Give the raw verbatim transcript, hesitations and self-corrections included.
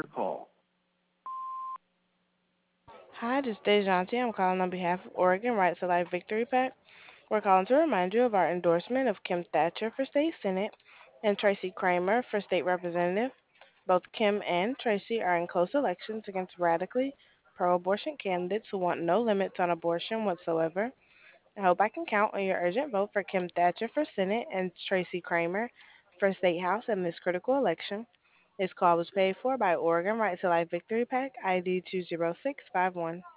call. Hi, this is Dejanti. I'm calling on behalf of Oregon Right to Life Victory PAC. We're calling to remind you of our endorsement of Kim Thatcher for State Senate and Tracy Kramer for State Representative. Both Kim and Tracy are in close elections against radically pro abortion candidates who want no limits on abortion whatsoever. I hope I can count on your urgent vote for Kim Thatcher for Senate and Tracy Kramer for State House in this critical election. This call was paid for by Oregon Right to Life Victory PAC, I D two zero six five one.